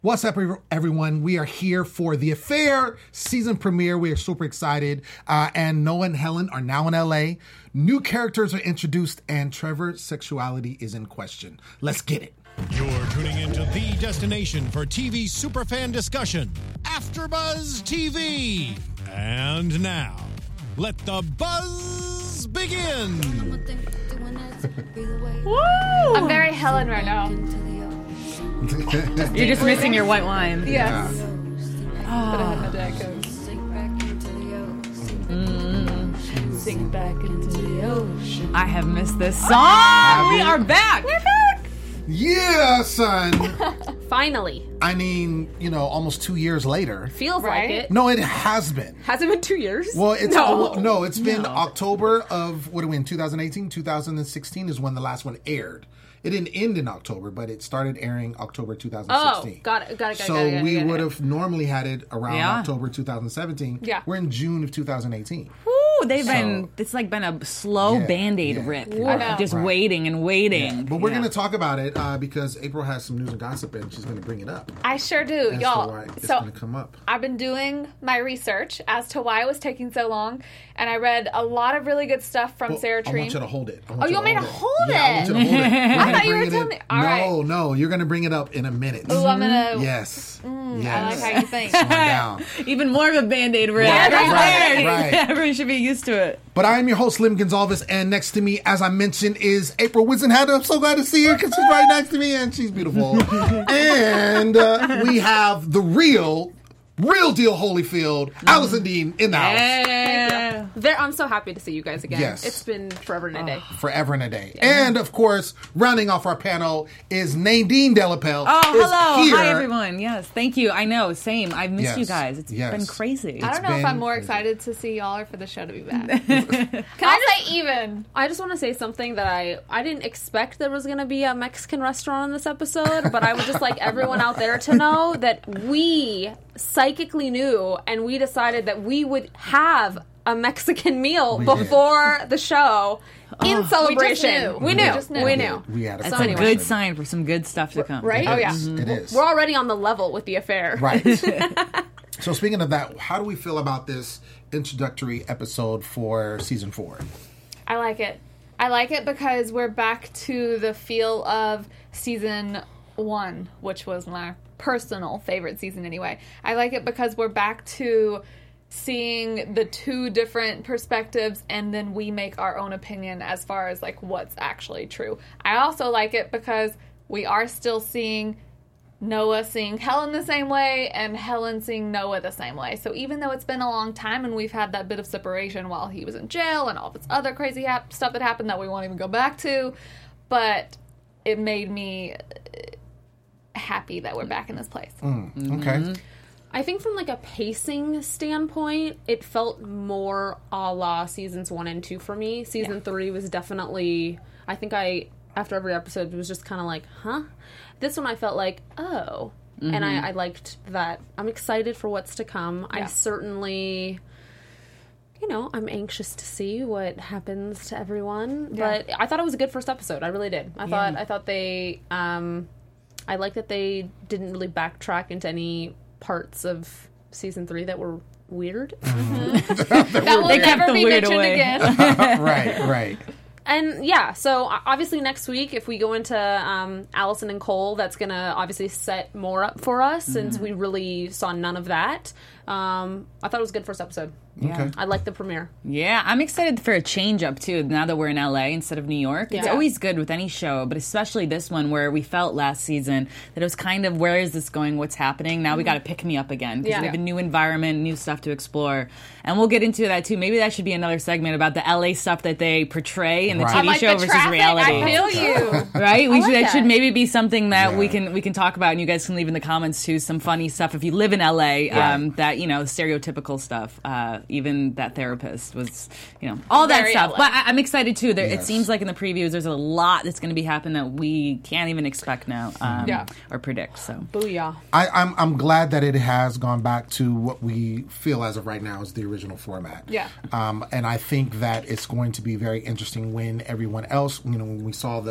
What's up, everyone? We are here for The Affair season premiere. We are super excited. And Noah and Helen are now in LA. New characters are introduced, and Trevor's sexuality is in question. Let's get it. You're tuning into the destination for TV superfan discussion, AfterBuzz TV. And now, let the buzz begin. Woo! I'm very Helen right now. You're just missing your white wine. Yes. But I had my dad go. Sing back into the ocean. I have missed this song. We are back. We're back. Yeah, son. Finally. I mean, almost 2 years later. Feels Right? like it. No, it has been. Has it been 2 years? Well, it's No. it's been October of, what are we in, 2018? 2016 is when the last one aired. It didn't end in October, but it started airing October 2016. Oh, got it. So we would have normally had it around October 2017. Yeah. We're in June of 2018. Woo, it's like been a slow Band-Aid rip. I know. Just Right. waiting and waiting. Yeah. But we're going to talk about it because April has some news and gossip, and she's going to bring it up. I sure do, As y'all. to why it's So going to come up. I've been doing my research as to why it was taking so long, and I read a lot of really good stuff from Sarah I Treen. want you to hold it. Oh, you want me to hold Yeah, I want you to hold it. I thought you were telling me. All right. No, you're going to bring it up in a minute. Ooh, I'm gonna. Yes. I like how you think. Slow down. Even more of a Band-Aid rip. Right, there. right. Everyone should be used to it. But I am your host, Slim Gonzalez, and next to me, as I mentioned, is April Wisenhatter. I'm so glad to see her because she's right next to me, and she's beautiful. And we have the real deal Holyfield, Allison Dean, in the house. Yeah. I'm so happy to see you guys again. Yes. It's been forever and a day. Forever and a day. And, of course, rounding off our panel is Nadine Delapelle. Oh, hello. Here. Hi, everyone. Yes, thank you. I know, same. I've missed Yes. you guys. It's Yes. been crazy. I don't know if been I'm more crazy. excited to see y'all or for the show to be back. Can I say even? I just want to say something that I didn't expect there was going to be a Mexican restaurant in this episode, but I would just like everyone out there to know that we psychically knew and we decided that we would have a Mexican meal before the show in celebration. We knew. just knew. We knew. We had a That's fun a one. good sign for some good stuff to come. Right? Oh, yeah. It is. We're already on the level with the affair. Right. So speaking of that, how do we feel about this introductory episode for season 4? I like it. I like it because we're back to the feel of season 1, which was my personal favorite season anyway. I like it because we're back to seeing the two different perspectives, and then we make our own opinion as far as like what's actually true. I also like it because we are still seeing Noah seeing Helen the same way and Helen seeing Noah the same way. So even though it's been a long time and we've had that bit of separation while he was in jail and all this other crazy stuff that happened that we won't even go back to, but it made me happy that we're back in this place. Okay. I think from like a pacing standpoint, it felt more a la seasons 1 and 2 for me. Season 3 was definitely, I think after every episode, it was just kind of like, huh? This one I felt like, oh. And I liked that. I'm excited for what's to come. Yeah. I certainly, I'm anxious to see what happens to everyone. Yeah. But I thought it was a good first episode. I really did. I thought they, I like that they didn't really backtrack into any parts of season 3 that were weird. That will They kept never the be weird mentioned away. again. Right. And yeah, so obviously next week, if we go into Allison and Cole, that's going to obviously set more up for us since we really saw none of that. I thought it was a good first episode. Okay. I like the premiere. Yeah, I'm excited for a change up too now that we're in LA instead of New York. It's Yeah. always good with any show, but especially this one where we felt last season that it was kind of, where is this going? What's happening? Now we got to pick me up again because Yeah. we have a new environment, new stuff to explore. And we'll get into that too. Maybe that should be another segment about the LA stuff that they portray in the Right. TV Like show the versus traffic, reality. I feel you. Right? like That that. should maybe be something that Yeah. we can talk about, and you guys can leave in the comments too some funny stuff if you live in LA. That stereotypical stuff. Even that therapist was, all that Very stuff. LA. But I'm excited too. It Yes. seems like in the previews there's a lot that's going to be happening that we can't even expect now or predict. So Booyah. I'm glad that it has gone back to what we feel as of right now is the original format. Yeah. And I think that it's going to be very interesting when everyone else, when we saw the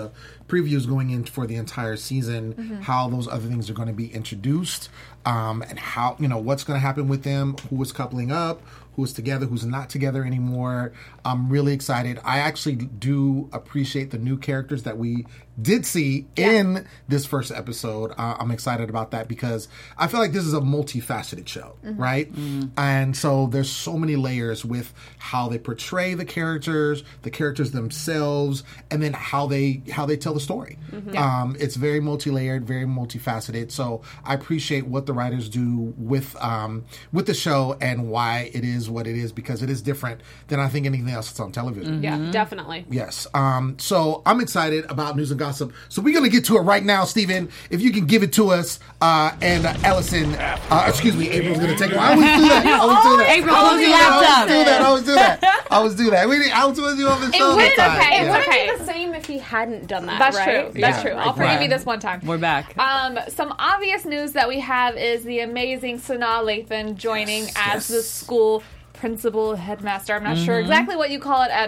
previews going in for the entire season, how those other things are going to be introduced, and how, what's going to happen with them, who is coupling up, who's together, who's not together anymore. I'm really excited. I actually do appreciate the new characters that we did see in this first episode. I'm excited about that because I feel like this is a multifaceted show, right? And so there's so many layers with how they portray the characters themselves, and then how they tell the story. It's very multi-layered, very multifaceted. So I appreciate what the writers do with the show and why it is what it is, because it is different than I think anything else that's on television. Yeah, definitely. Yes. So I'm excited about news and gossip. So we're going to get to it right now, Steven. If you can give it to us, and Ellison, April's going to take it. I always do that. April, close your laptop. I always do that. I always do that. I was with you on the show. wouldn't that time. okay. It Yeah. wouldn't be the same if he hadn't done that. That's right? true. That's Yeah. true. I'll forgive Right. you this one time. We're back. Some obvious news that we have is the amazing Sanaa Lathan joining as the school principal headmaster. I'm not sure exactly what you call it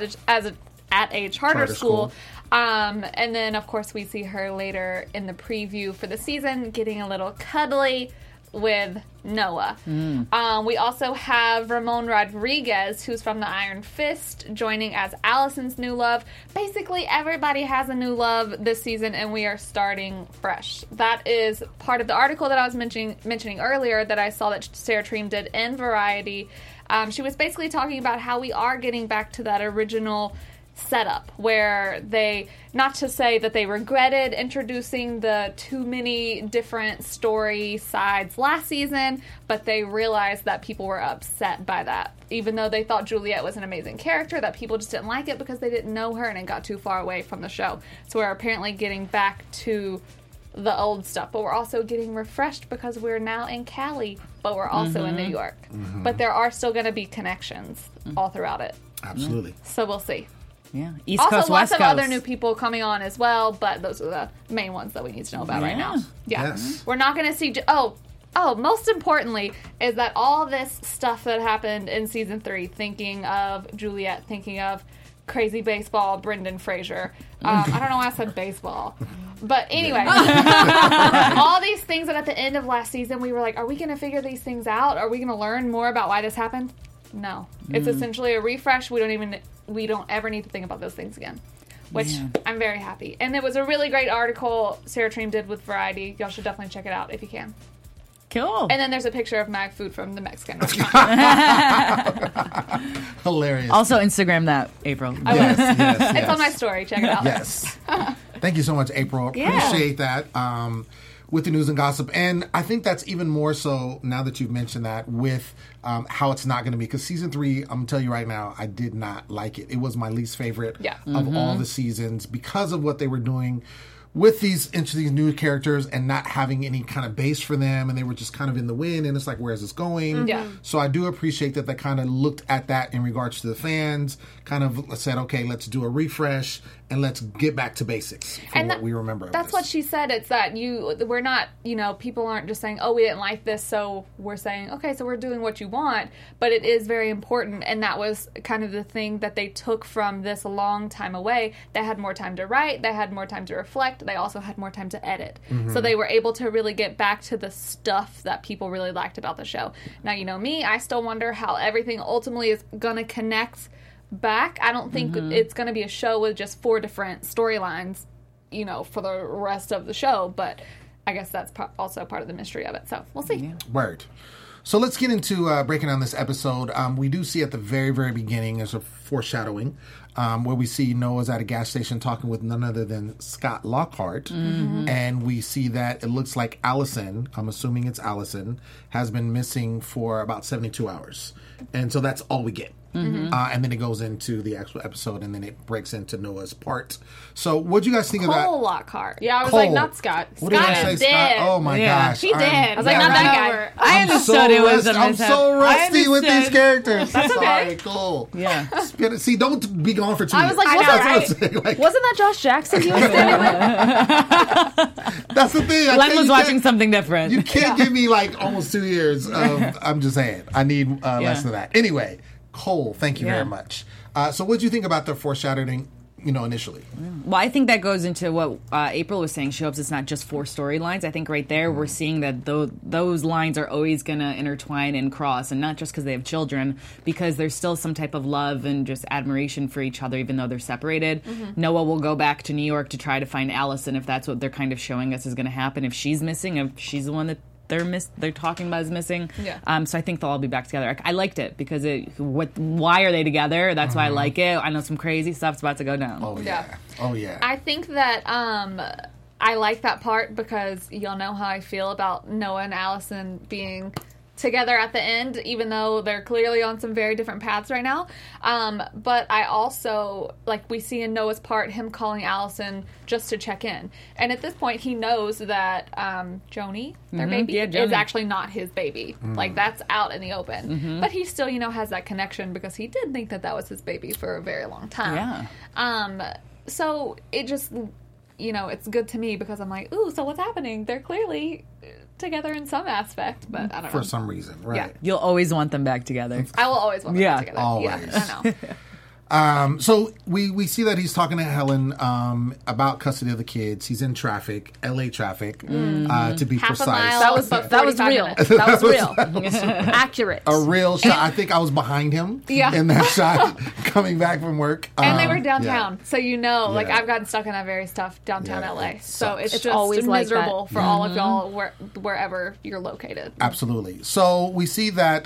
at a charter school. And then, of course, we see her later in the preview for the season getting a little cuddly with Noah. We also have Ramon Rodriguez, who's from the Iron Fist, joining as Allison's new love. Basically, everybody has a new love this season, and we are starting fresh. That is part of the article that I was mentioning earlier that I saw that Sarah Treem did in Variety. She was basically talking about how we are getting back to that original setup where they, not to say that they regretted introducing the too many different story sides last season, but they realized that people were upset by that. Even though they thought Juliet was an amazing character, that people just didn't like it because they didn't know her and it got too far away from the show. So we're apparently getting back to the old stuff, but we're also getting refreshed because we're now in Cali, but we're also in New York. But there are still going to be connections all throughout it. Absolutely. So we'll see. Yeah, East Also, Coast, lots West of Coast. other new people coming on as well, but those are the main ones that we need to know about right now. Yeah. Yes. We're not going to see... most importantly is that all this stuff that happened in season 3, thinking of Juliet, thinking of Crazy Baseball, Brendan Fraser. I don't know why I said baseball. But anyway, all these things that at the end of last season, we were like, are we going to figure these things out? Are we going to learn more about why this happened? No. It's essentially a refresh. We don't ever need to think about those things again. Which I'm very happy. And it was a really great article Sarah Treem did with Variety. Y'all should definitely check it out if you can. Cool. And then there's a picture of Mag Food from the Mexican restaurant. Hilarious. Also Instagram that, April. yes. It's on my story. Check it out. Yes. Thank you so much, April. Appreciate that. With the news and gossip. And I think that's even more so now that you've mentioned that with how it's not going to be. Because season 3, I'm going to tell you right now, I did not like it. It was my least favorite of all the seasons because of what they were doing with these new characters and not having any kind of base for them, and they were just kind of in the wind, and it's like, where is this going? Yeah. So I do appreciate that they kind of looked at that in regards to the fans, kind of said, okay, let's do a refresh, and let's get back to basics from what we remember of That's this. what she said. It's that we're not, people aren't just saying, oh, we didn't like this, so we're saying, okay, so we're doing what you want, but it is very important, and that was kind of the thing that they took from this long time away. They had more time to write, they had more time to reflect, they also had more time to edit. So they were able to really get back to the stuff that people really liked about the show. Now, you know me, I still wonder how everything ultimately is going to connect back. I don't think it's going to be a show with just 4 different storylines, for the rest of the show, but I guess that's also part of the mystery of it. So we'll see. Yeah. Word. So let's get into breaking down this episode. We do see at the very, very beginning, there's a foreshadowing where we see Noah's at a gas station talking with none other than Scott Lockhart. And we see that it looks like Allison, I'm assuming it's Allison, has been missing for about 72 hours. And so that's all we get. And then it goes into the actual episode, and then it breaks into Noah's part. So what do you guys think of that? Cole Lockhart. Yeah, I was Cole. like, not Scott. What did I Scott say, is Scott? dead. Oh my Yeah. gosh. He did. I was like, yeah, not that I'm- guy. I understood it was a I'm mishap. so I rusty with these understood. characters. That's okay. Sorry, cool. Yeah. Spit it. See, don't be gone for 2 I years. was like, I know, wasn't, right? That's what I'm saying. Like, wasn't that Josh Jackson he was standing with? that's the thing. Glenn was watching something different. You can't give me like almost 2 years of. I'm just saying. I need less than that. Anyway, Cole, thank you very much. So, what do you think about the foreshadowing initially. Well, I think that goes into what April was saying. She hopes it's not just 4 storylines. I think right there we're seeing that those lines are always going to intertwine and cross, and not just because they have children, because there's still some type of love and just admiration for each other, even though they're separated. Noah will go back to New York to try to find Allison, if that's what they're kind of showing us is going to happen. If she's missing, if she's the one that they're talking about is missing. Yeah. So I think they'll all be back together. I liked it because why are they together? That's why I like it. I know some crazy stuff's about to go down. Oh, Yeah. yeah. Oh, yeah. I think that I like that part because y'all know how I feel about Noah and Allison being together at the end, even though they're clearly on some very different paths right now. But I also, like, we see in Noah's part him calling Allison just to check in. And at this point, he knows that Joni, their baby, Joni. is actually not his baby. Like, that's out in the open. But he still, has that connection because he did think that was his baby for a very long time. Yeah. So it just, it's good to me because I'm like, ooh, so what's happening? They're clearly together in some aspect, but I don't know. For some reason, right? Yeah. You'll always want them back together. I will always want them Yeah, together. always. Yeah, I know. So we see that he's talking to Helen about custody of the kids. He's in traffic, LA traffic, to be Half a precise. mile. That was 45 real. minutes. That was real. Accurate. A real shot. I think I was behind him Yeah. in that shot coming back from work. And they were downtown, so like Yeah. I've gotten stuck in that very tough downtown Yeah, LA. it So sucks. it's It's just always like miserable that. for all of y'all wherever you're located. Absolutely. So we see that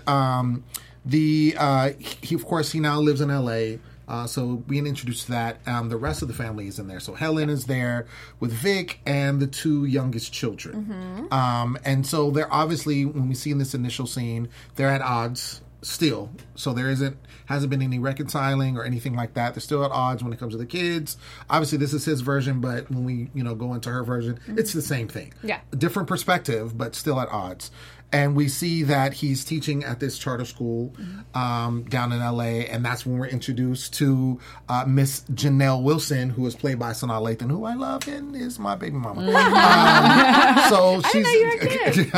he of course he now lives in LA. So being introduced to that, the rest of the family is in there. So Helen is there with Vic and the 2 youngest children. And so they're obviously, when we see in this initial scene, they're at odds still. So there hasn't been any reconciling or anything like that. They're still at odds when it comes to the kids. Obviously, this is his version, but when we go into her version, it's the same thing. Yeah. A different perspective, but still at odds. And we see that he's teaching at this charter school down in LA, and that's when we're introduced to Miss Janelle Wilson, who is played by Sanaa Lathan, who I love and is my baby mama. So she's, know you were a kid.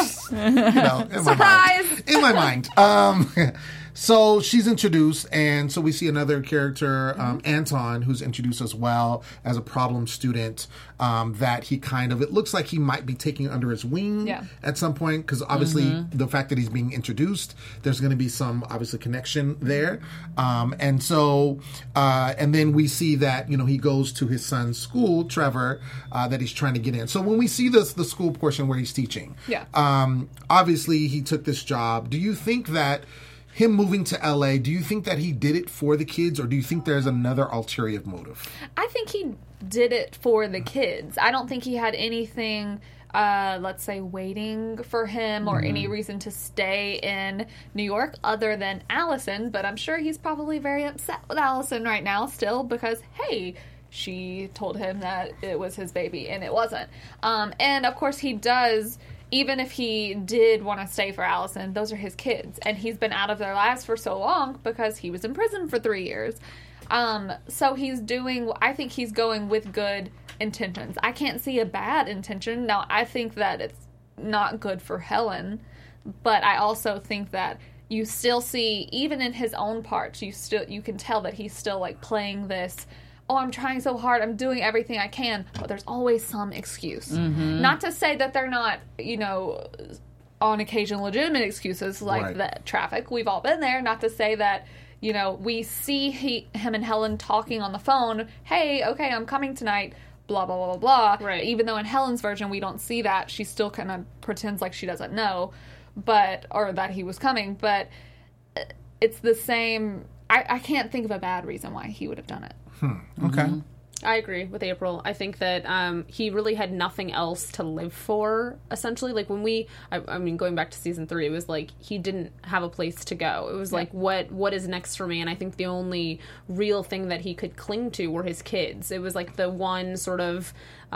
in Surprise! in my mind. So she's introduced, and so we see another character, Anton, who's introduced as well as a problem student that he it looks like he might be taking under his wing at some point, because obviously the fact that he's being introduced, there's going to be some, obviously, connection there. And so, and then we see that, he goes to his son's school, Trevor, that he's trying to get in. So when we see the school portion where he's teaching, obviously he took this job. Do you think that him moving to LA, do you think that he did it for the kids, or do you think there's another ulterior motive? I think he did it for the kids. I don't think he had anything, let's say, waiting for him or any reason to stay in New York other than Allison. But I'm sure he's probably very upset with Allison right now still because, hey, she told him that it was his baby and it wasn't. And, of course, he does... Even if he did want to stay for Allison, those are his kids. And he's been out of their lives for so long because he was in prison for 3 years. So I think he's going with good intentions. I can't see a bad intention. Now, I think that it's not good for Helen, but I also think that you still see, even in his own parts, you can tell that he's still like playing this, oh, I'm trying so hard, I'm doing everything I can, but there's always some excuse. Not to say that they're not, on occasion legitimate excuses like the traffic. We've all been there. Not to say that, we see him and Helen talking on the phone, hey, okay, I'm coming tonight, blah, blah, blah, blah, blah. Right. Even though in Helen's version we don't see that. She still kind of pretends like she doesn't know, or that he was coming, but it's the same. I can't think of a bad reason why he would have done it. Okay. I agree with April. I think that he really had nothing else to live for, essentially. Like, when I mean, going back to season 3, it was like he didn't have a place to go. It was like, what is next for me? And I think the only real thing that he could cling to were his kids. It was like the one sort of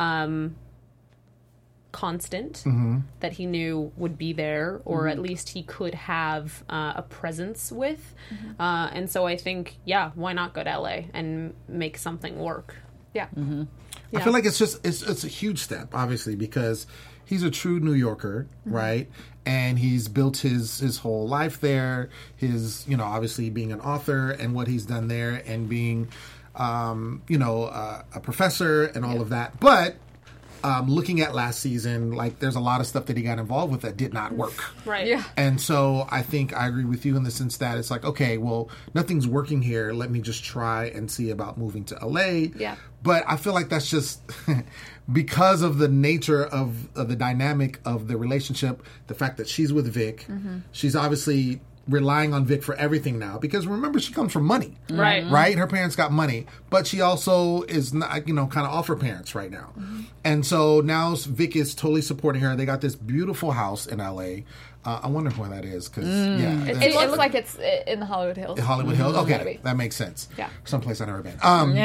constant that he knew would be there, or at least he could have a presence with. And so I think, why not go to LA and make something work? Yeah. I feel like it's a huge step, obviously, because he's a true New Yorker, right? And he's built his whole life there. His, obviously being an author and what he's done there, and being a professor and all of that. But looking at last season, like there's a lot of stuff that he got involved with that did not work. Right. Yeah. And so I think I agree with you in the sense that it's like, okay, well, nothing's working here. Let me just try and see about moving to LA. Yeah. But I feel like that's just because of the nature of the dynamic of the relationship, the fact that she's with Vic, she's obviously relying on Vic for everything now, because remember, she comes from money. Right? Her parents got money, but she also is not, kind of off her parents right now. And so now Vic is totally supporting her. They got this beautiful house in LA. I wonder where that is, because It looks like it's in the Hollywood Hills. Hollywood Hills. Gotta Okay, be. that makes sense. Yeah. Someplace I've never been.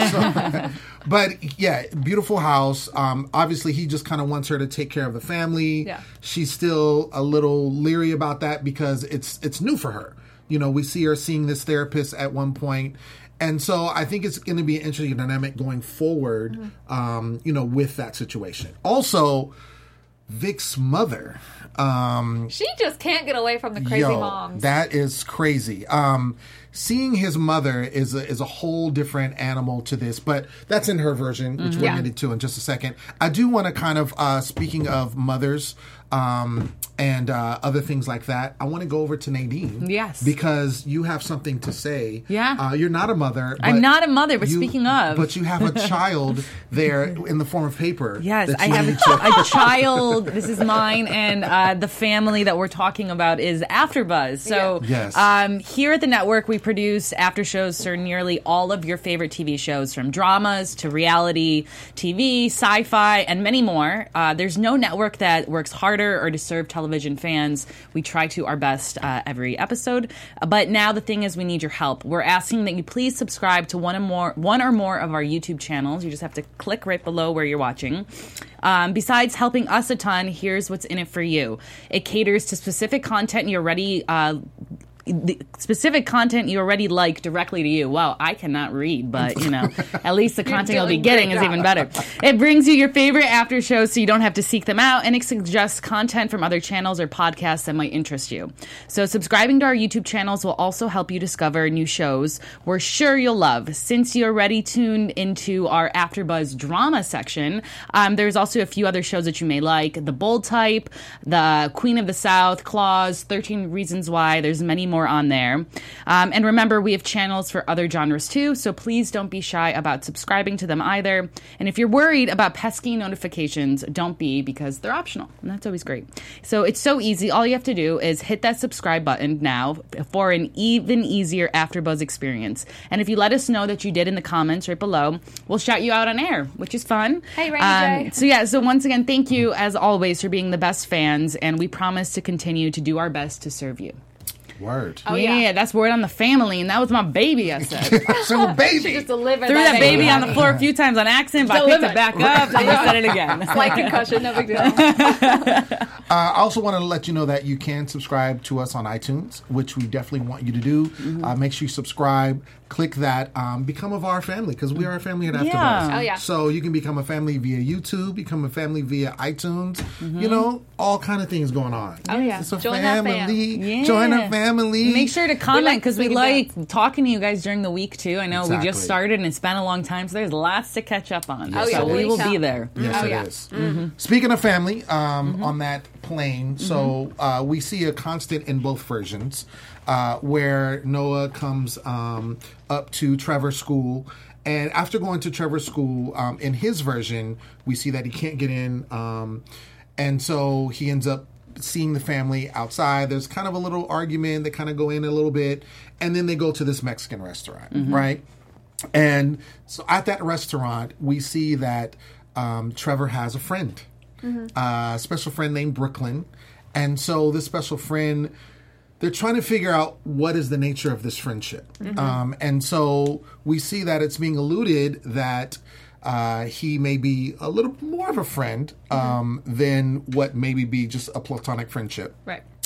But yeah, beautiful house. Obviously, he just kind of wants her to take care of the family. Yeah. She's still a little leery about that because it's new for her. We see her seeing this therapist at one point. And so I think it's going to be an interesting dynamic going forward, with that situation. Also, Vic's mother. She just can't get away from the crazy moms. That is crazy. Seeing his mother is a whole different animal to this, but that's in her version, which we'll get into in just a second. I do want to kind of, speaking of mothers and other things like that, I want to go over to Nadine. Yes. Because you have something to say. Yeah. You're not a mother. I'm not a mother, but speaking of. But you have a child there in the form of paper. Yes, that I you have need to- a child. This is mine, and the family that we're talking about is AfterBuzz. So Yes. here at the network, we produce after shows for nearly all of your favorite TV shows, from dramas to reality TV, sci-fi, and many more. There's no network that works harder or to serve television fans. We try to our best every episode. But now the thing is, we need your help. We're asking that you please subscribe to one or more of our YouTube channels. You just have to click right below where you're watching. Besides helping us a ton, here's what's in it for you. It caters to specific content you already like directly to you. Wow, I cannot read, but at least the content you'll be getting is even better. It brings you your favorite after shows so you don't have to seek them out, and it suggests content from other channels or podcasts that might interest you. So subscribing to our YouTube channels will also help you discover new shows we're sure you'll love. Since you're already tuned into our AfterBuzz drama section, there's also a few other shows that you may like. The Bold Type, The Queen of the South, Claws, 13 Reasons Why. There's many more on there. And remember, we have channels for other genres too, so please don't be shy about subscribing to them either. And if you're worried about pesky notifications, don't be, because they're optional, and that's always great. So it's so easy. All you have to do is hit that subscribe button now for an even easier AfterBuzz experience. And if you let us know that you did in the comments right below, we'll shout you out on air, which is fun. Hey, Rainy J. So once again, thank you as always for being the best fans, and we promise to continue to do our best to serve you. Word. Oh, yeah, that's word on the family, and that was my baby, I said. So, baby. She just delivered Threw that baby on the floor a few times on accident, but I picked it back up and I said it again. Slight concussion, no big deal. I also want to let you know that you can subscribe to us on iTunes, which we definitely want you to do. Make sure you subscribe. Click that. Become of our family, because we are a family at AfterBuzz. Yeah. Oh, yeah. So you can become a family via YouTube, become a family via iTunes. All kind of things going on. Oh, yeah. It's a Join that fam. family. Yeah. Join a family. Make sure to comment, because we like like talking to you guys during the week too. I know we Exactly. just started and it's been a long time, so there's lots to catch up on. Yes, So it we is. will be there. Yes, Oh, it yeah. is. Speaking of family, on that plane, so we see a constant in both versions where Noah comes up to Trevor's school. And after going to Trevor's school, in his version, we see that he can't get in. And so he ends up seeing the family outside. There's kind of a little argument. They kind of go in a little bit. And then they go to this Mexican restaurant, right? And so at that restaurant, we see that Trevor has a friend, a special friend named Brooklyn. And so this special friend, they're trying to figure out what is the nature of this friendship. And so we see that it's being alluded that he may be a little more of a friend than what maybe be just a platonic friendship. Right.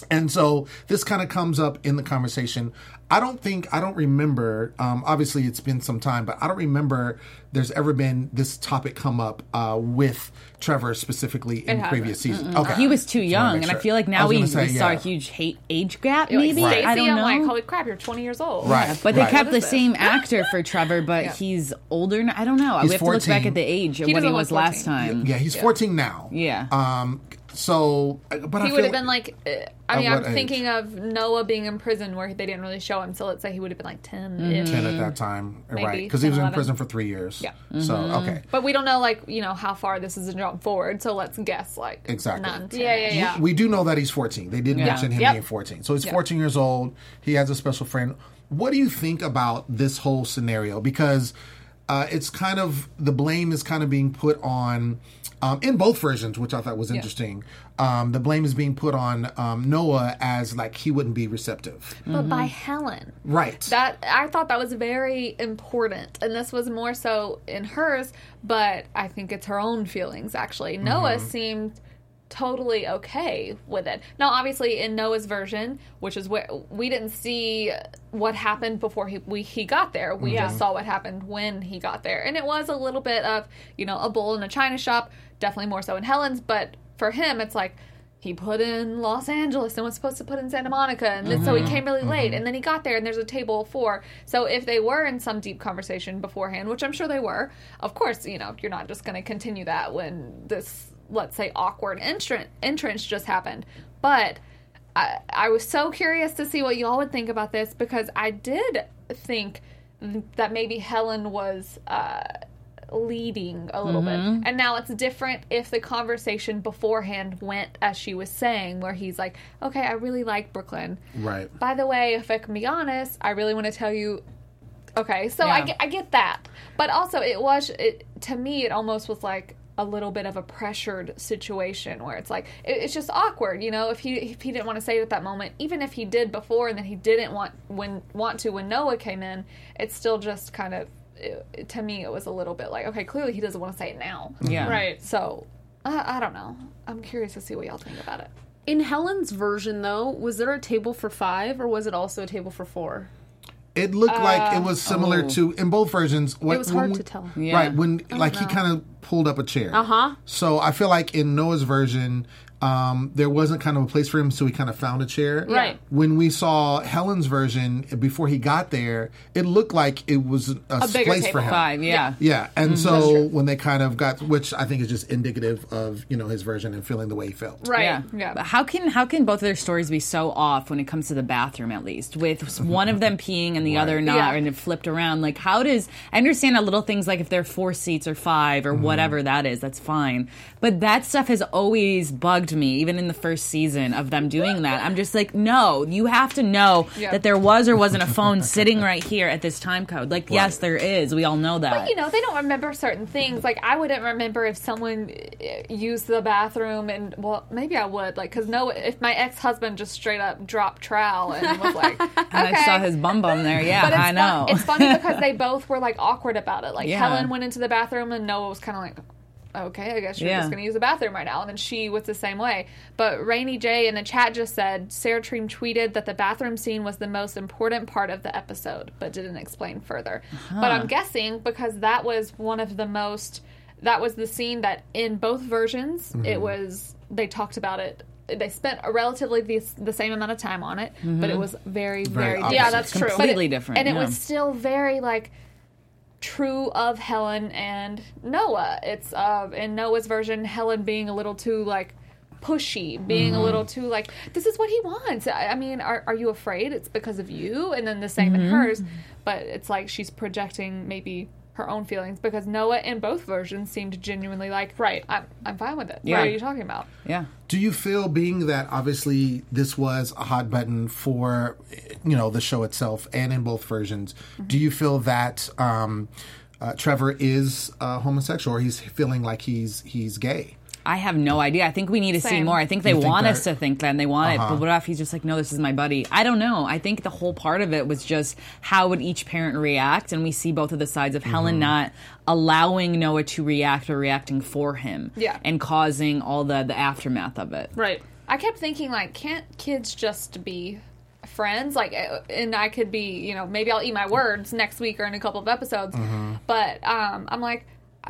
And so this kind of comes up in the conversation. I don't remember, obviously it's been some time, but I don't remember there's ever been this topic come up with Trevor specifically in previous seasons. Okay. He was too young, and I feel like now we saw yeah. a huge age gap, Like, maybe? Stacey, I don't know. I'm like, holy crap, you're 20 years old. Right. But they right. kept What the is this? same actor for Trevor, but he's older now. I don't know. He's we have to look 14. back at the age of He what he doesn't was look last 14. time. Yeah, he's 14 now. Yeah. So, but I He feel would have been like, I mean, At I'm what age? thinking of Noah being in prison where they didn't really show him. So let's say he would have been like 10-ish. 10 at that time, Maybe right? Because he was 10, in 11. prison for 3 years. Yeah. So, okay. But we don't know, like, you know, how far this is a jump forward. So let's guess, like, Exactly. 9, 10. Yeah. We do know that he's 14. They did mention him Yep. being 14. So he's 14 years old. He has a special friend. What do you think about this whole scenario? Because it's kind of, the blame is kind of being put on, in both versions, which I thought was interesting. The blame is being put on Noah as like he wouldn't be receptive. But by Helen. Right. That I thought that was very important, and this was more so in hers, but I think it's her own feelings actually. Noah seemed totally okay with it. Now, obviously, in Noah's version, which is where we didn't see what happened before he got there. We just saw what happened when he got there, and it was a little bit of, you know, a bull in a china shop. Definitely more so in Helen's, but for him, it's like, he put in Los Angeles and was supposed to put in Santa Monica, and then, so he came really late, and then he got there, and there's a table of 4. So if they were in some deep conversation beforehand, which I'm sure they were, of course, you know, you're not just going to continue that when this, let's say, awkward entrance just happened. But I was so curious to see what you all would think about this, because I did think that maybe Helen was leading a little bit. And now it's different if the conversation beforehand went as she was saying, where he's like, okay, I really like Brooklyn. Right. By the way, if I can be honest, I really want to tell you. Okay, so Yeah. I get that. But also to me, it almost was like a little bit of a pressured situation where it's like, it's just awkward, you know, if he didn't want to say it at that moment, even if he did before and then he didn't want to when Noah came in, it's still just kind of, to me, it was a little bit like, okay, clearly he doesn't want to say it now. Yeah. Right. So, I don't know. I'm curious to see what y'all think about it. In Helen's version, though, was there a table for 5 or was it also a table for 4? It looked like it was similar to, in both versions. It was hard to tell. Yeah. Right, when like he kind of pulled up a chair. So I feel like in Noah's version, there wasn't kind of a place for him, so he kind of found a chair. Right. When we saw Helen's version, before he got there, it looked like it was a bigger place for table. him. 5, yeah. Yeah, and so when they kind of got, which I think is just indicative of, you know, his version and feeling the way he felt. Right. Yeah. But how can both of their stories be so off when it comes to the bathroom, at least, with one of them peeing and the other not, Yeah. and it flipped around? Like, how does, I understand that little things like if they're 4 seats or 5 or whatever that is, that's fine. But that stuff has always bugged me, even in the first season of them doing that. I'm just like, no, you have to know that there was or wasn't a phone sitting right here at this time code. Like, yes, there is. We all know that. But, you know, they don't remember certain things. Like, I wouldn't remember if someone used the bathroom, and, well, maybe I would. Like, because if my ex-husband just straight up dropped trowel and was like, okay. And I saw his bum there. Yeah, But it's I know. It's funny because they both were, like, awkward about it. Like, Yeah. Helen went into the bathroom, and Noah was kind of like, okay, I guess you're Yeah. just going to use the bathroom right now. And then she was the same way. But Rainy J in the chat just said, Sarah Treem tweeted that the bathroom scene was the most important part of the episode, but didn't explain further. But I'm guessing because that was that was the scene that in both versions, it was, they talked about it. They spent a relatively the same amount of time on it, but it was very, very opposite. Yeah, that's true. Completely different. And it yeah. was still very, like, true of Helen and Noah. It's in Noah's version, Helen being a little too, like, pushy, being a little too, like, this is what he wants. I mean, are you afraid it's because of you? And then the same in hers, but it's like she's projecting maybe her own feelings, because Noah in both versions seemed genuinely like, right, I'm fine with it. Yeah. What are you talking about? Yeah. Do you feel, being that obviously this was a hot button for, you know, the show itself and in both versions, do you feel that Trevor is homosexual, or he's feeling like he's gay? I have no idea. I think we need to see Same. more. I think they You think want that- us to think that, and they want it. But what if he's just like, no, this is my buddy? I don't know. I think the whole part of it was just how would each parent react, and we see both of the sides of Helen not allowing Noah to react or reacting for him, Yeah. and causing all the aftermath of it. Right. I kept thinking, like, can't kids just be friends? Like, and I could be, you know, maybe I'll eat my words next week or in a couple of episodes. But I'm like,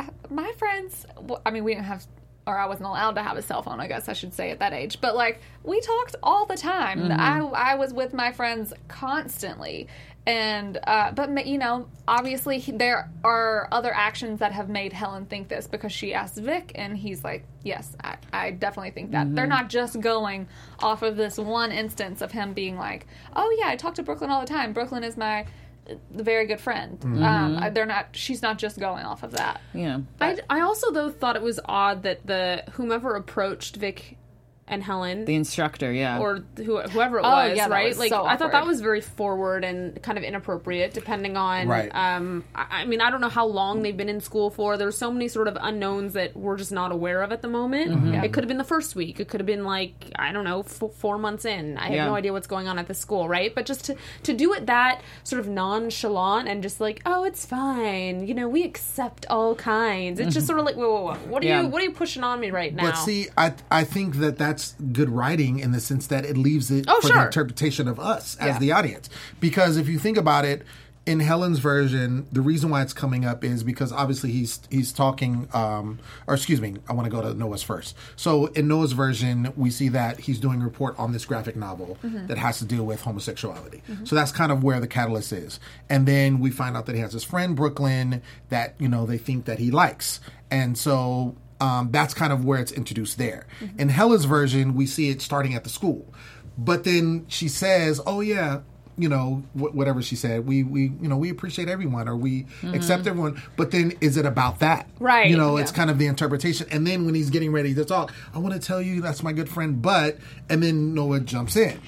my friends, I mean, we didn't have, or I wasn't allowed to have a cell phone, I guess I should say, at that age. But, like, we talked all the time. I was with my friends constantly. And, but, you know, obviously there are other actions that have made Helen think this, because she asked Vic, and he's like, yes, I definitely think that. They're not just going off of this one instance of him being like, oh, yeah, I talk to Brooklyn all the time. Brooklyn is my very good friend. She's not just going off of that. Yeah. I also, though, thought it was odd that whomever approached Vic and Helen, The instructor, yeah. or whoever it was, yeah, that right? was Like, so I thought that awkward. was very forward and kind of inappropriate, depending on. Right. I mean, I don't know how long they've been in school for. There's so many sort of unknowns that we're just not aware of at the moment. Yeah. It could have been the first week. It could have been like, I don't know, 4 months in. I have no idea what's going on at the school, right? But just to do it that sort of nonchalant and just like, oh, it's fine. You know, we accept all kinds. It's just sort of like, whoa. What are you pushing on me right now? But see, I think that's good writing in the sense that it leaves it for the sure. interpretation of us as the audience. Because if you think about it, in Helen's version, the reason why it's coming up is because obviously he's talking, or excuse me, I want to go to Noah's first. So in Noah's version, we see that he's doing a report on this graphic novel that has to deal with homosexuality. So that's kind of where the catalyst is. And then we find out that he has his friend Brooklyn that, you know, they think that he likes. And so that's kind of where it's introduced there. In Helen's version, we see it starting at the school. But then she says, oh, yeah, you know, whatever she said, we appreciate everyone, or we accept everyone. But then is it about that? Right. You know, it's kind of the interpretation. And then when he's getting ready to talk, I want to tell you that's my good friend, and then Noah jumps in.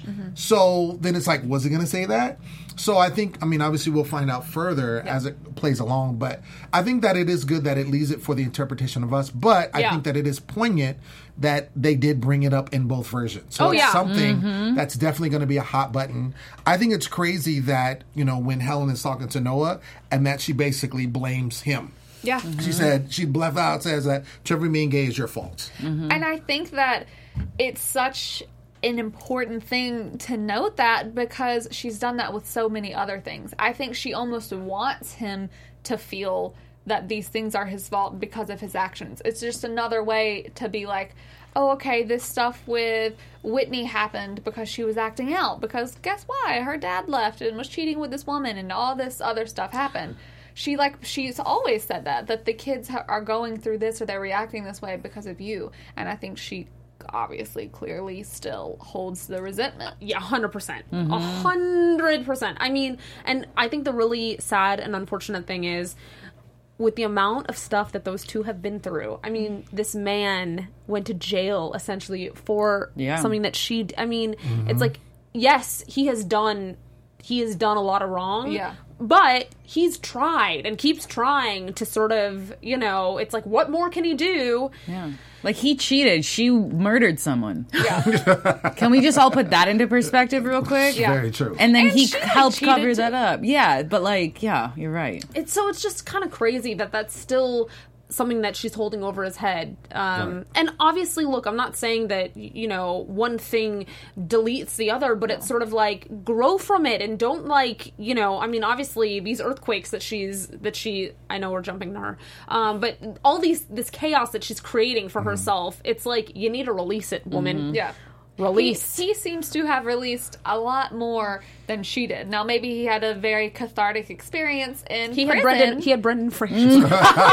So then it's like, was he going to say that? So I think, I mean, obviously we'll find out further as it plays along, but I think that it is good that it leaves it for the interpretation of us. But I think that it is poignant that they did bring it up in both versions. So it's something that's definitely going to be a hot button. I think it's crazy that, you know, when Helen is talking to Noah and that she basically blames him. Yeah. She said, she left out, says that Trevor being gay is your fault. And I think that it's such an important thing to note that, because she's done that with so many other things. I think she almost wants him to feel that these things are his fault because of his actions. It's just another way to be like, oh, okay, this stuff with Whitney happened because she was acting out, because guess why? Her dad left and was cheating with this woman, and all this other stuff happened. She's always said that the kids are going through this, or they're reacting this way because of you. And I think she obviously clearly still holds the resentment. Yeah, 100%. 100%. I mean, and I think the really sad and unfortunate thing is, with the amount of stuff that those two have been through, I mean, this man went to jail essentially for something that it's like, yes, he has done a lot of wrong. Yeah. But he's tried and keeps trying to sort of, you know, it's like, what more can he do? Yeah. Like, he cheated. She murdered someone. Yeah. Can we just all put that into perspective real quick? Yeah. Very true. And then he she helped cheated cover too. that up. Yeah, but like, yeah, you're right. It's just kind of crazy that that's still something that she's holding over his head. And obviously, look, I'm not saying that, you know, one thing deletes the other, but it's sort of like, grow from it and don't, like, you know, I mean, obviously these earthquakes that she, I know we're jumping to her, but all this chaos that she's creating for herself, it's like, you need to release it, woman. Yeah. Release. He seems to have released a lot more than she did. Now, maybe he had a very cathartic experience in prison. He had Brendan Fraser. Yeah,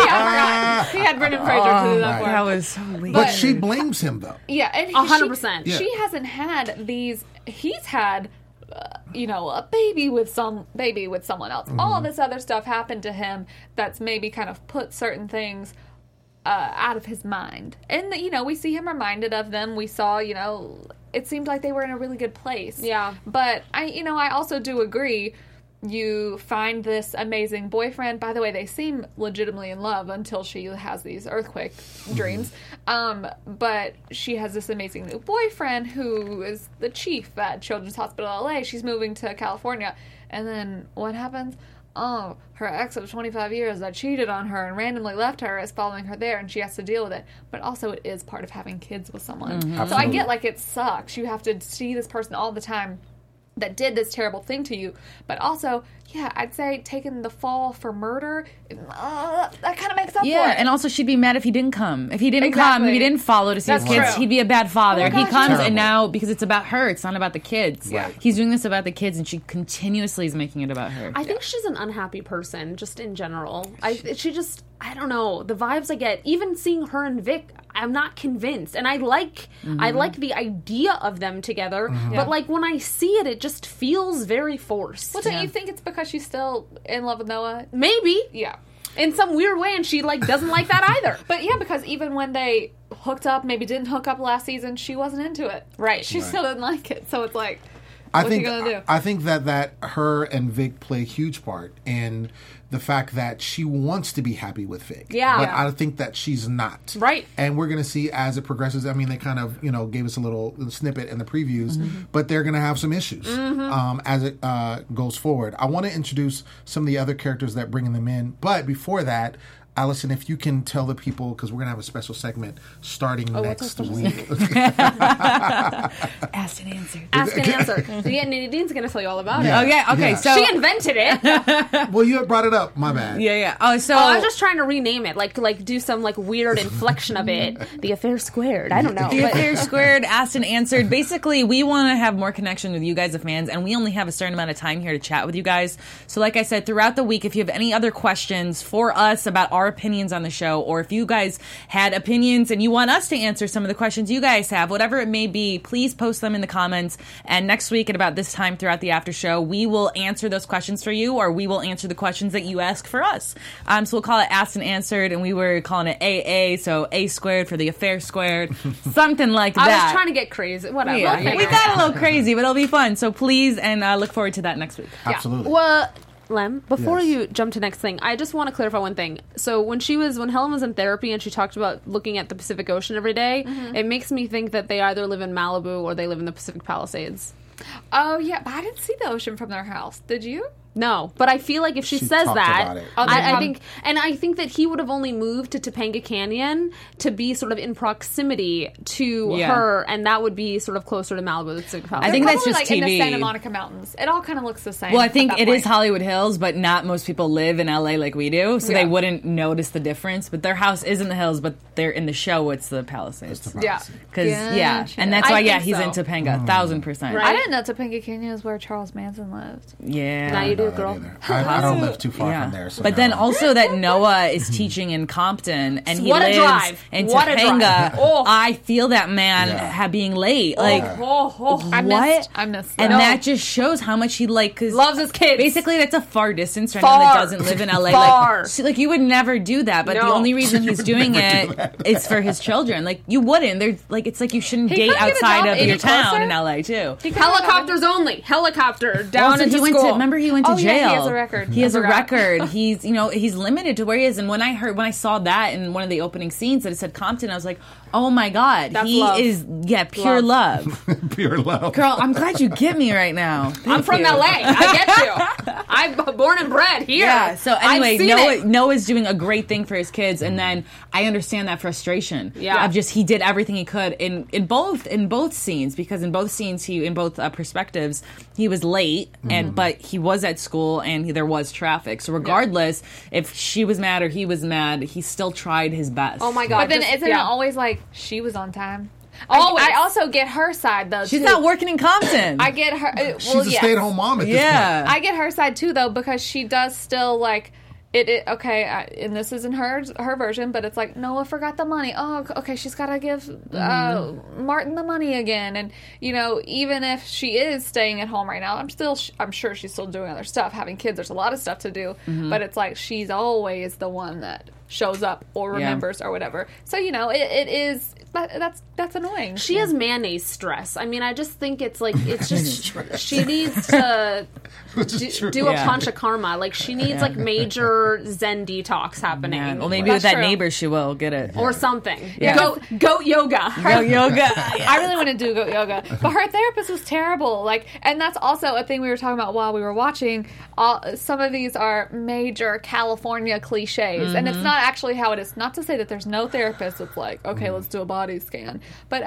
I forgot. He had Brendan Fraser to do that for That him. was so weird. But she blames him, though. Yeah, and 100%. She hasn't had these. He's had, you know, a baby with someone else. All this other stuff happened to him that's maybe kind of put certain things out of his mind. And, you know, we see him reminded of them. We saw, you know, it seemed like they were in a really good place. Yeah. But, I also do agree. You find this amazing boyfriend. By the way, they seem legitimately in love until she has these earthquake dreams. But she has this amazing new boyfriend who is the chief at Children's Hospital LA. She's moving to California. And then what happens? oh, her ex of 25 years that cheated on her and randomly left her is following her there, and she has to deal with it. But also, it is part of having kids with someone. So I Absolutely. get, like, it sucks. You have to see this person all the time that did this terrible thing to you. But also, yeah, I'd say taking the fall for murder, that kind of makes up for Yeah, it. and also she'd be mad if he didn't come. If he didn't come, if he Exactly. didn't follow to see That's his kids, true. he'd be a bad father. Oh my He gosh, comes, terrible. and now, because it's about her, it's not about the kids. Yeah. He's doing this about the kids, and she continuously is making it about her. I think she's an unhappy person, just in general. I don't know, the vibes I get, even seeing her and Vic, I'm not convinced. And I like the idea of them together, but like when I see it, it just feels very forced. Well, don't you think it's because she's still in love with Noah? Maybe. Yeah. In some weird way, and she like doesn't like that either. But yeah, because even when they hooked up, maybe didn't hook up last season, she wasn't into it. Right. She still didn't like it. So it's like, I what's think he gonna do? I think that her and Vic play a huge part in the fact that she wants to be happy with Vic. Yeah. But Yeah. I think that she's not. Right. And we're going to see as it progresses. I mean, they kind of, gave us a little snippet in the previews, but they're going to have some issues as it goes forward. I want to introduce some of the other characters that bring them in. But before that, Allison, if you can tell the people, because we're going to have a special segment starting next week. Asked and answered. Ask and answer. So yeah, Nadine's going to tell you all about Yeah. it. Okay, Yeah. so... She invented it. Well, you had brought it up. My bad. yeah. Oh, so... Oh, I was just trying to rename it, like do some like weird inflection of it. The affair squared. I don't know. The but- Affair Squared, asked and answered. Basically, we want to have more connection with you guys, the fans, and we only have a certain amount of time here to chat with you guys. So like I said, throughout the week, if you have any other questions for us about our opinions on the show, or if you guys had opinions and you want us to answer some of the questions you guys have, whatever it may be, please post them in the comments. And next week at about this time throughout the after show, we will answer those questions for you, or we will answer the questions that you ask for us. So we'll call it Asked and Answered, and we were calling it AA, so A squared for the Affair Squared, something like that. I was trying to get crazy. Whatever. Yeah, We'll we figure it got out. a little crazy, but it'll be fun. So please, and look forward to that next week. Absolutely. Well, Lem, before Yes. you jump to next thing, I just want to clarify one thing. So when Helen was in therapy and she talked about looking at the Pacific Ocean every day, it makes me think that they either live in Malibu or they live in the Pacific Palisades. Oh, yeah, but I didn't see the ocean from their house. Did you? No, but I feel like if she She says talked that, about it. I think that he would have only moved to Topanga Canyon to be sort of in proximity to Yeah. her, and that would be sort of closer to Malibu. The Pacific Palisades. I think that's Probably just like in TV. the Santa Monica Mountains. It all kind of looks the same. Well, I at think that it is point. Hollywood Hills, but not most people live in LA like we do, so Yeah. they wouldn't notice the difference. But their house is in the hills, but they're in the show. It's the Palisades. Yeah. Because yeah, Gotcha. and that's I why think he's so. in Topanga, 1,000%. Right. I didn't know Topanga Canyon is where Charles Manson lived. Yeah. Now you do, I don't know girl. that either. I don't live too far from there. So but then no. also that Noah is teaching in Compton and he What a lives drive. in What a Topanga. drive. Oh. I feel that man Yeah. being late. Like, I what? missed And that. that just shows how much he cause Loves his kids. Basically, that's a far distance for anyone that Far. doesn't live in LA. Far. Like you would never do that. But the No. only reason he's doing it is for his children. Like you wouldn't. There's like it's like you shouldn't He date couldn't get a outside job of any your town closer? in LA too. Helicopters only. Helicopter down Also, into he went school. to. Remember, he went to Oh, jail. yeah, he has a record. He has I a forgot. record. He's he's limited to where he is. And when I saw that in one of the opening scenes that it said Compton, I was like, oh my god, That's he love. is pure love. pure love. Girl, I'm glad you get me right now. I'm Thank from you. LA. I get you. I'm born and bred here. Yeah. So anyway, I've seen it. Noah's doing a great thing for his kids, and then I understand that frustration. Yeah. Of just he did everything he could in both scenes, because in both scenes in both perspectives he was late, and but he was at school and there was traffic. So regardless if she was mad or he was mad, he still tried his best. Oh my god. But then just- isn't yeah. it always like she was on time? Always. I also get her side though. She's too. not working in Compton. I get her. She's Well, a yes. stay-at-home mom at this Yeah. point. I get her side too though, because she does still like it okay, and this isn't her version, but it's like Noah forgot the money. Oh, okay, she's got to give Martin the money again, and even if she is staying at home right now, I'm sure she's still doing other stuff, having kids. There's a lot of stuff to do, but it's like she's always the one that shows up or remembers or whatever. So it is that's annoying. She has mayonnaise stress. I mean, I just think it's just she needs to do a punch of karma. Like she needs like major Zen detox happening. Yeah. Well, maybe with that neighbor, she will get it or something. Yeah. Goat yoga. Goat yoga. I really want to do goat yoga, but her therapist was terrible. Like, and that's also a thing we were talking about while we were watching. Some of these are major California cliches, and it's not actually how it is. Not to say that there's no therapist that's like, okay, let's do a body scan, but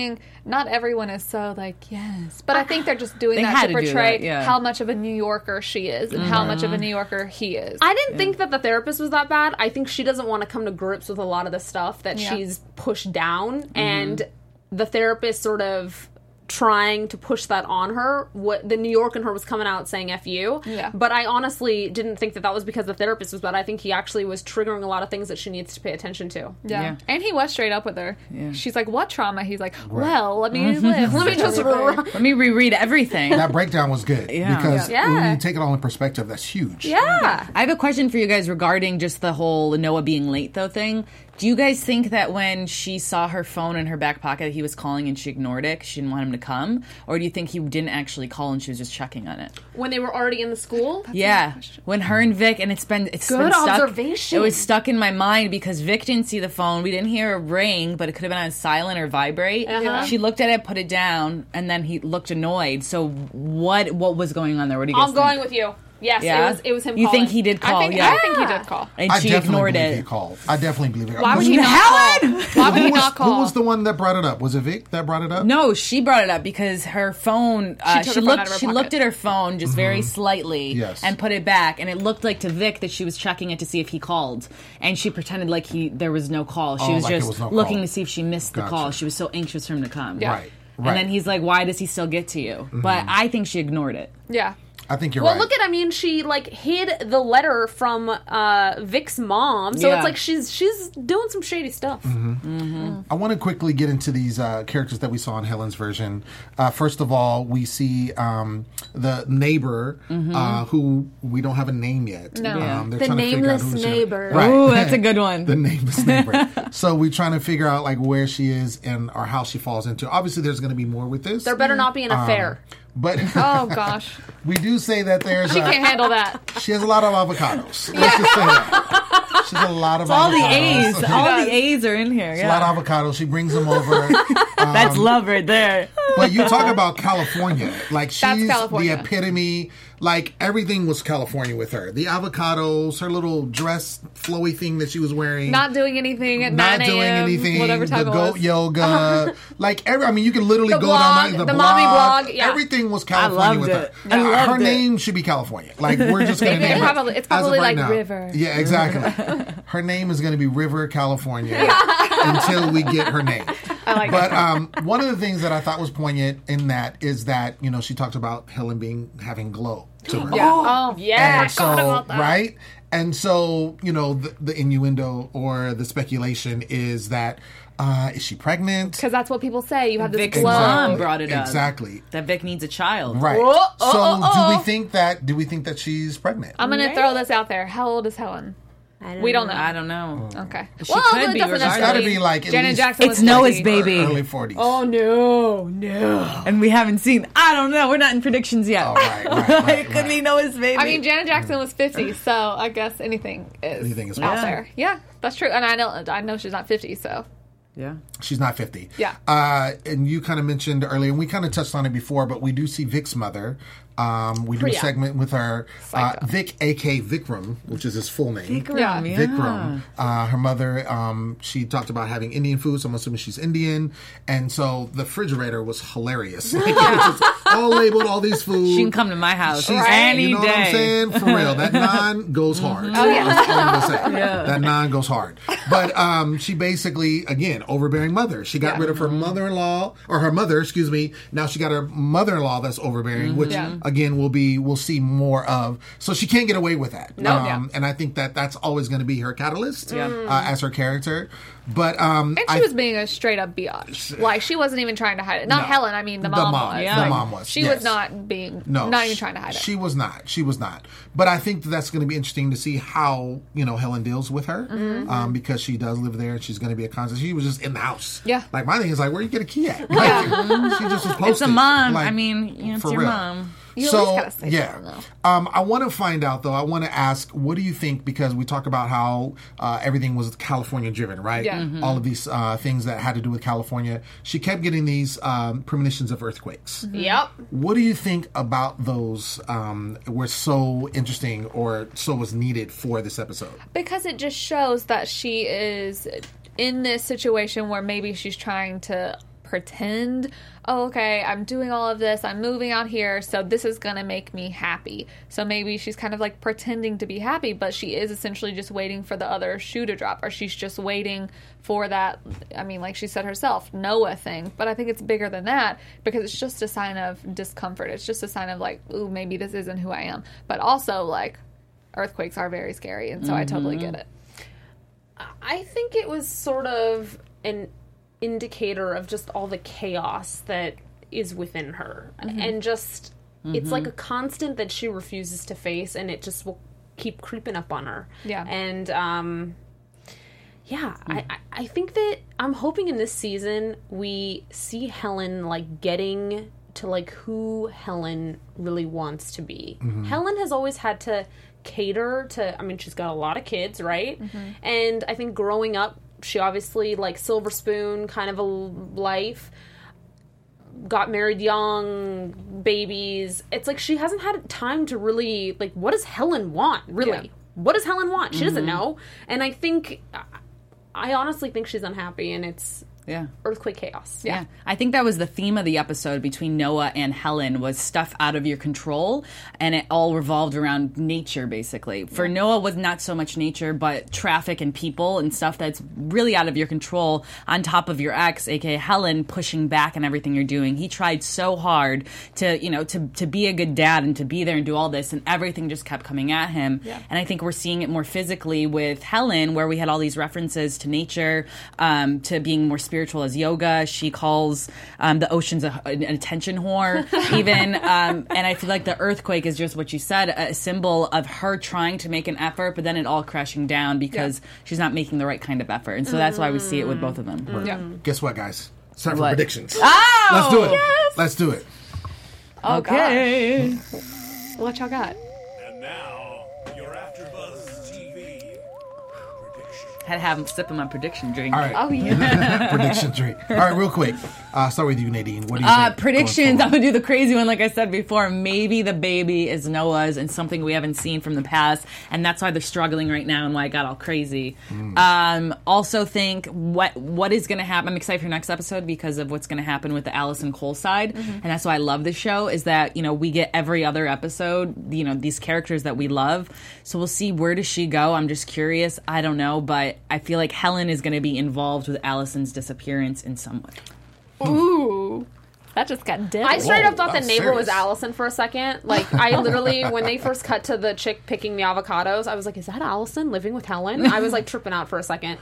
not everyone is so like, yes. But I think they're just doing that to portray how much of a New Yorker she is and how much of a New Yorker he is. I didn't think that the therapist was that bad. I think she doesn't want to come to grips with a lot of the stuff that she's pushed down, and the therapist sort of trying to push that on her. What the New York in her was coming out saying F you. Yeah. But I honestly didn't think that was because the therapist was bad. I think he actually was triggering a lot of things that she needs to pay attention to. Yeah. And he was straight up with her. Yeah. She's like, what trauma? He's like, well, let me live. Let me reread everything. That breakdown was good because when you take it all in perspective, that's huge. Yeah. I have a question for you guys regarding just the whole Noah being late though thing. Do you guys think that when she saw her phone in her back pocket, he was calling and she ignored it because she didn't want him to come? Or do you think he didn't actually call and she was just checking on it? When they were already in the school? Yeah. When her and Vic, and it's been stuck. Observation. It was stuck in my mind because Vic didn't see the phone. We didn't hear a ring, but it could have been on silent or vibrate. She looked at it, put it down, and then he looked annoyed. So what was going on there? What do you guys think? I'm going with you. Yes, it was him calling. You think he did call? I think he did call. And she ignored it. He called. I definitely believe it. Why would he not call? Why would he not call? Who was the one that brought it up? Was it Vic that brought it up? No, she brought it up because her phone. She looked at her phone just very slightly and put it back, and it looked like to Vic that she was checking it to see if he called, and she pretended like there was no call. She was just looking to see if she missed the call. She was so anxious for him to come. Yeah. Right. And then he's like, "Why does he still get to you?" But I think she ignored it. Yeah. I think you're right. Well, look at, she hid the letter from Vic's mom, so it's like she's doing some shady stuff. I want to quickly get into these characters that we saw in Helen's version. First of all, we see the neighbor who we don't have a name yet. No. The nameless neighbor. Right. Ooh, that's a good one. The nameless neighbor. So we're trying to figure out where she is and or how she falls into. Obviously, there's going to be more with this. There better not be an affair. But oh gosh, we do say that there's she can't handle that. She has a lot of avocados. Let's just say that. She has a lot of avocados. All the A's. All the A's are in here. A lot of avocados. She brings them over. That's love right there. But you talk about California. She's the epitome. Everything was California with her. The avocados, her little dress, flowy thing that she was wearing. Not doing anything at 9 a.m. Not doing anything. Whatever time the goat yoga. You can literally go blog, down the mommy blog. Yeah. Everything was California with her. Her name should be California. We're just going to name it. It's probably right River. Yeah, exactly. Her name is going to be River, California until we get her name. I like But one of the things that I thought was poignant in that is that, she talked about Helen having glow to her. Yeah. Oh, yeah. And so, right? And so, the innuendo or the speculation is that, is she pregnant? Because that's what people say. You have this Vic's glow. mom brought it up. Exactly. That Vic needs a child. Right. Do we think that she's pregnant? I'm going to throw this out there. How old is Helen? We don't know. I don't know. Okay. She could be. It's got to be Janet Jackson. It's Noah's baby. Early 40s. Oh no. And we haven't seen. I don't know. We're not in predictions yet. Oh, right. It could be Noah's baby. I mean, Janet Jackson was 50, so I guess anything is out there. Yeah, that's true. And I know she's not 50, so. Yeah. She's not 50. Yeah. And you kind of mentioned earlier, and we kind of touched on it before, but we do see Vic's mother. We do a segment with her, Vic, a.k.a. Vikram, which is his full name. Vikram, Her mother, she talked about having Indian food, so I'm assuming she's Indian. And so the refrigerator was hilarious. It was just all labeled, all these foods. She can come to my house any day. You know what I'm saying? For real. That naan goes hard. Oh, yeah. That's all I'm going to say. Yeah. That naan goes hard. But she basically, again, overbearing mother. She got rid of her mother-in-law, or her mother, excuse me. Now she got her mother-in-law that's overbearing, which... Again, we'll see more of. So she can't get away with that. No, and I think that that's always going to be her catalyst as her character. But And she was being a straight up biatch. Like, she wasn't even trying to hide it. Not No. Helen, I mean the mom was. Yeah. The mom was. She yes. was not being, No, not even trying to hide it. She was not. She was not. But I think that's going to be interesting to see how, Helen deals with her. Mm-hmm. Because she does live there and she's going to be a constant. She was just in the house. Yeah. Like, my thing is, like, where you get a key at? Like, she just was posted. It's a mom. Like, I mean, it's for your real. mom. You so, always gotta say yeah. something, though. I want to find out, though. I want to ask, what do you think? Because we talk about how everything was California driven, right? Yeah. Mm-hmm. All of these things that had to do with California. She kept getting these premonitions of earthquakes. Yep. What do you think about those were so interesting or so was needed for this episode? Because it just shows that she is in this situation where maybe she's trying to pretend, oh, okay, I'm doing all of this, I'm moving out here, so this is gonna make me happy. So maybe she's kind of like pretending to be happy, but she is essentially just waiting for the other shoe to drop, or she's just waiting for that, I mean, like she said herself, Noah thing. But I think it's bigger than that, because it's just a sign of discomfort. It's just a sign of like, ooh, maybe this isn't who I am. But also, like, earthquakes are very scary, and so I totally get it. I think it was sort of an indicator of just all the chaos that is within her. And just, it's like a constant that she refuses to face, and it just will keep creeping up on her. Yeah. And, yeah, I think that I'm hoping in this season we see Helen, like, getting to, like, who Helen really wants to be. Helen has always had to cater to, I mean, she's got a lot of kids, right? And I think growing up, she obviously, like, silver spoon kind of a life, got married young, babies. It's like she hasn't had time to really, like, what does Helen want, really? Yeah. What does Helen want? She doesn't know. And I honestly think she's unhappy, and it's Yeah. earthquake chaos. Yeah. I think that was the theme of the episode between Noah and Helen, was stuff out of your control, and it all revolved around nature, basically. For Noah was not so much nature, but traffic and people and stuff that's really out of your control, on top of your ex, aka Helen, pushing back on everything you're doing. He tried so hard to, to be a good dad and to be there and do all this, and everything just kept coming at him. Yeah. And I think we're seeing it more physically with Helen, where we had all these references to nature, to being more spiritual as yoga. She calls the oceans an attention whore, even. And I feel like the earthquake is just what you said, a symbol of her trying to make an effort, but then it all crashing down because she's not making the right kind of effort. And so that's why we see it with both of them. Yeah. Guess what, guys? It's time for What? predictions. Oh! Let's do it. yes! Let's do it. Oh, Okay. gosh. What y'all got? And now, your AfterBuzz TV prediction. Had to have him sipping my prediction drink. All right. Oh, yeah. Prediction tree. All right, real quick. Start with you, Nadine. What do you think? Predictions. going I'm gonna do the crazy one, like I said before. Maybe the baby is Noah's, and something we haven't seen from the past, and that's why they're struggling right now, and why I got all crazy. Also, think what is gonna happen. I'm excited for next episode because of what's gonna happen with the Allison Cole side, and that's why I love this show. Is that we get every other episode, these characters that we love. So we'll see, where does she go. I'm just curious. I don't know, but I feel like Helen is gonna be involved with Allison's disappearance in some way. Ooh. That just got dead. I straight up thought that's the neighbor was serious. Allison for a second. Like, I literally, when they first cut to the chick picking the avocados, I was like, is that Allison living with Helen? I was like tripping out for a second.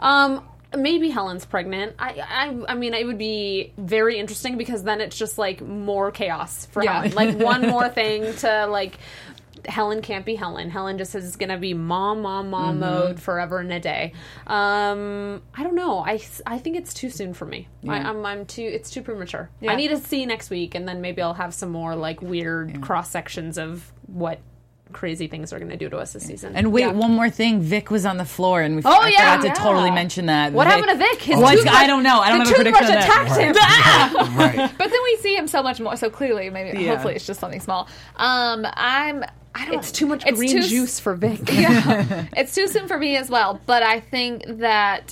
Maybe Helen's pregnant. I mean, it would be very interesting because then it's just like more chaos for Yeah. Helen. Like, one more thing to, like, Helen can't be Helen. Helen just is going to be mom mode forever and a day. I don't know. I think it's too soon for me. It's too premature. Yeah. I need to see next week, and then maybe I'll have some more like weird cross sections of what crazy things are going to do to us this season. And wait, Yeah. one more thing. Vic was on the floor, and I yeah. forgot to totally mention that. What happened to Vic? His What's- toothbrush- I don't know. I don't the have a prediction toothbrush on that. attacked him. Right. But then we see him so much more. So clearly, maybe, Yeah. hopefully, it's just something small. I don't. It's too much it's green too- juice for Vic. Yeah, it's too soon for me as well. But I think that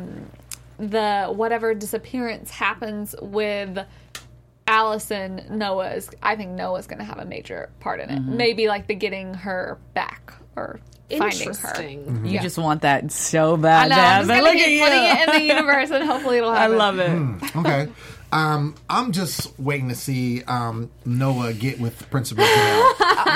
the whatever disappearance happens with Allison, I think Noah's going to have a major part in it. Maybe like the getting her back or finding her. Interesting. You just want that so I bad. know. I'm just Dad. going to Look keep at putting you. it in the universe, and hopefully it'll I happen. love it. Okay. I'm just waiting to see Noah get with Principal Janelle.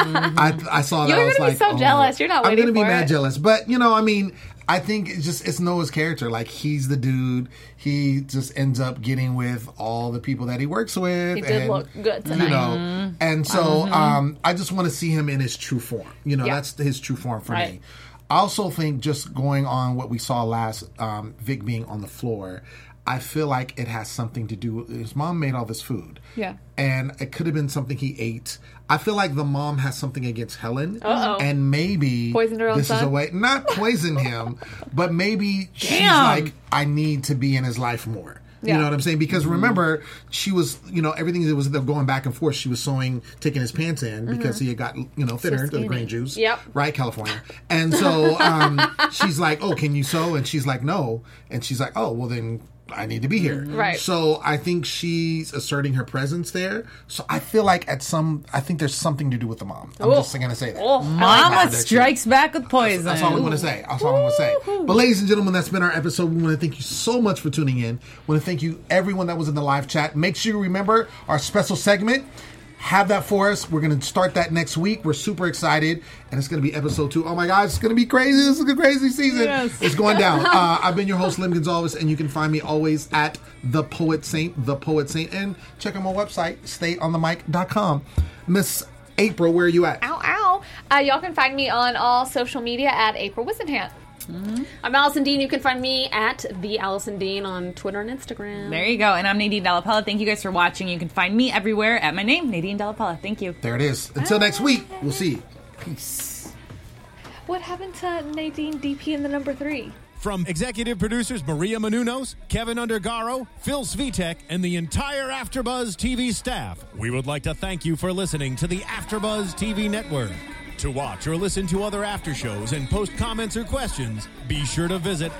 I saw that. You're I was gonna be like, so jealous. You're not I'm waiting gonna be for mad it. jealous. But I mean, I think it's Noah's character. Like, he's the dude. He just ends up getting with all the people that he works with. He did look good tonight. You know, and so I just want to see him in his true form. That's his true form for Right. me. I also think, just going on what we saw last, Vic being on the floor, I feel like it has something to do with his mom made all this food. Yeah. And it could have been something he ate. I feel like the mom has something against Helen. Uh-oh. And maybe Poisoned her own this is a son? way, not poison him, but maybe she's Damn. like, I need to be in his life more. You Yeah. know what I'm saying? Because remember, she was, everything that was going back and forth, she was taking his pants in because he had got, thinner to the grain juice. Yep. Right, California. And so she's like, oh, can you sew? And she's like, no. And she's like, oh, well then I need to be here. Right. So I think she's asserting her presence there. So I feel like I think there's something to do with the mom. I'm just going to say that. Mama strikes back with poison. That's all I'm going to say. That's all I'm going to say. But ladies and gentlemen, that's been our episode. We want to thank you so much for tuning in. We want to thank you, everyone that was in the live chat. Make sure you remember our special segment. Have that for us. We're going to start that next week. We're super excited. And it's going to be episode 2. Oh my God, it's going to be crazy. This is a crazy season. Yes. It's going down. I've been your host, Lim Gonzalez, and you can find me always at The Poet Saint. And check out my website, stayonthemic.com. Miss April, where are you at? Ow, ow. Y'all can find me on all social media at April Wisenhant. I'm Allison Dean. You can find me at the Allison Dean on Twitter and Instagram. There you go. And I'm Nadine Dallapella. Thank you guys for watching. You can find me everywhere at my name, Nadine Dallapella. Thank you. There it is. Until next week, we'll see you. Peace. What happened to Nadine DP in the number 3? From executive producers Maria Menounos, Kevin Undergaro, Phil Svitek, and the entire AfterBuzz TV staff, we would like to thank you for listening to the AfterBuzz TV network. To watch or listen to other after shows and post comments or questions, be sure to visit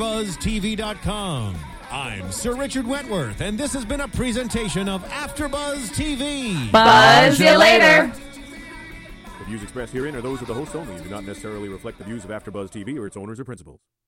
AfterBuzzTV.com. I'm Sir Richard Wentworth, and this has been a presentation of AfterBuzz TV. Buzz you later. The views expressed herein are those of the host only and do not necessarily reflect the views of AfterBuzz TV or its owners or principals.